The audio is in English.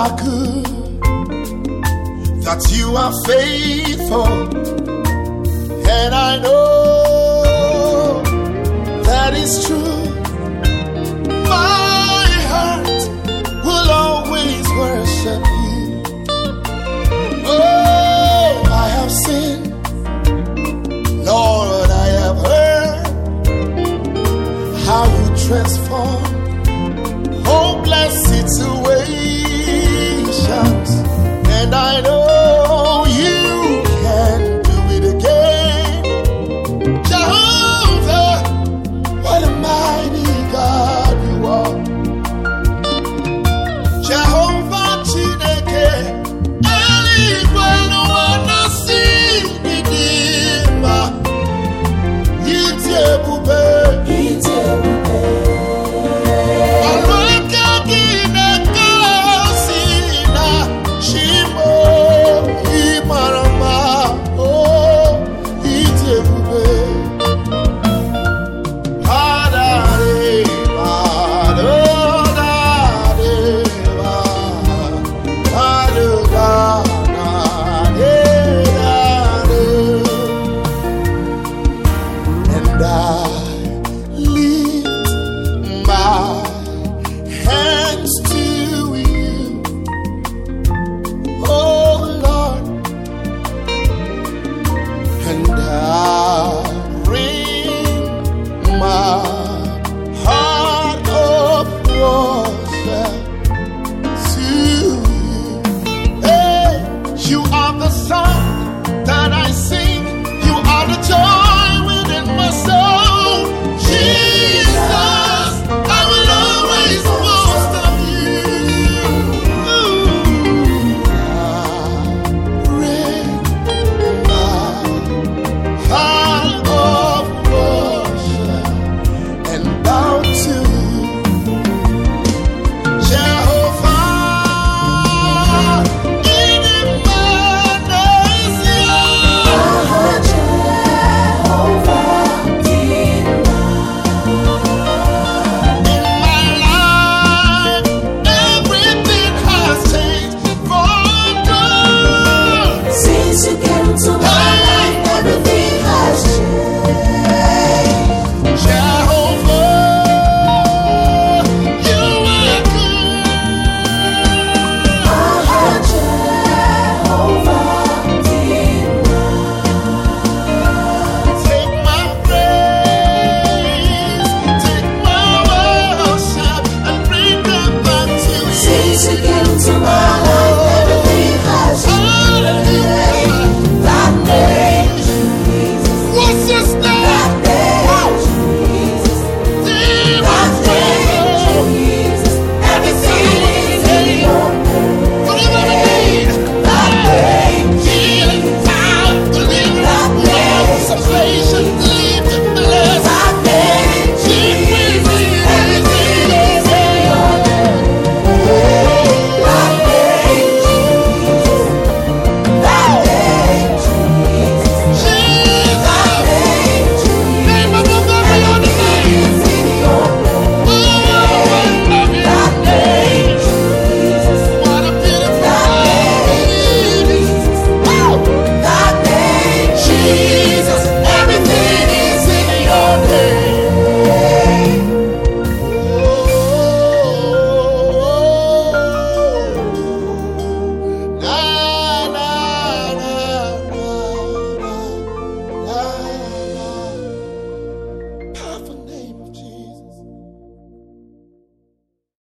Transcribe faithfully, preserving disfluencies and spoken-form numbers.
are good, that you are faithful, and I know that is true. My heart will always worship you. Oh, I have sinned, Lord, I have heard how you transform hopeless situations, and I know you can do it again. Jehovah, what a mighty God you are. Jehovah Chineke, eluigwe n'ụwa si n'idimma, iti ebube, iti ebube. And